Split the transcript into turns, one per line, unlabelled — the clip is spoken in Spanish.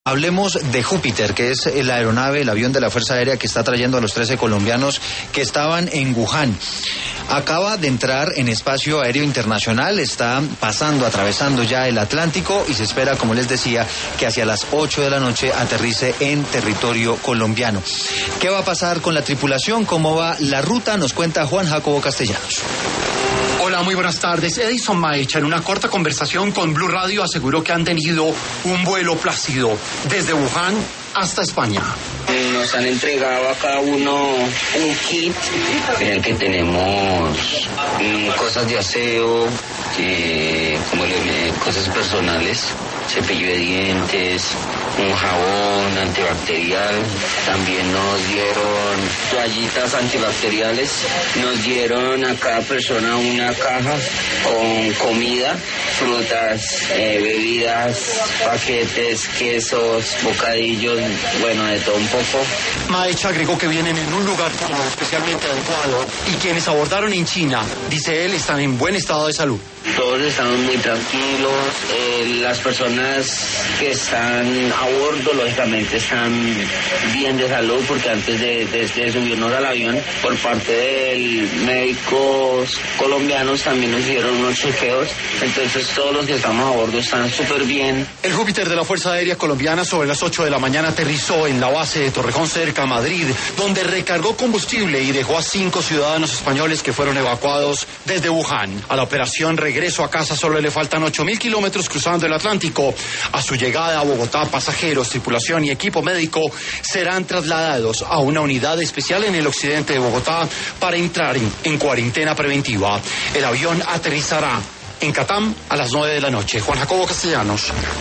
Hablemos de Júpiter, que es la aeronave, el avión de la Fuerza Aérea que está trayendo a los 13 colombianos que estaban en Wuhan. Acaba de entrar en espacio aéreo internacional, está atravesando ya el Atlántico y se espera, como les decía, que hacia las 8 de la noche aterrice en territorio colombiano. ¿Qué va a pasar con la tripulación? ¿Cómo va la ruta? Nos cuenta Juan Jacobo Castellanos.
Hola, muy buenas tardes. Edison Maecha, en una corta conversación con Blue Radio, aseguró que han tenido un vuelo plácido desde Wuhan hasta España.
Nos han entregado a cada uno un kit en el que tenemos cosas de aseo, cosas personales, cepillo de dientes, un jabón antibacterial, también nos dieron toallitas antibacteriales, nos dieron a cada persona una caja con comida, frutas, bebidas, paquetes, quesos, bocadillos, bueno, de todo un poco.
Maecha agregó que vienen en un lugar especialmente adecuado y quienes abordaron en China, dice él, están en buen estado de salud.
Todos estamos muy tranquilos, las personas que están a bordo lógicamente están bien de salud porque antes de subirnos al avión por parte de médicos colombianos también nos hicieron unos chequeos, entonces todos los que estamos a bordo están súper bien.
El Júpiter de la Fuerza Aérea Colombiana sobre las 8 de la mañana aterrizó en la base de Torrejón cerca a Madrid, donde recargó combustible y dejó a 5 ciudadanos españoles que fueron evacuados desde Wuhan. A la operación regreso a casa solo le faltan 8.000 kilómetros cruzando el Atlántico. A su llegada a Bogotá, pasajeros, tripulación y equipo médico serán trasladados a una unidad especial en el occidente de Bogotá para entrar en cuarentena preventiva. El avión aterrizará en Catam a las 9 de la noche. Juan Jacobo Castellanos.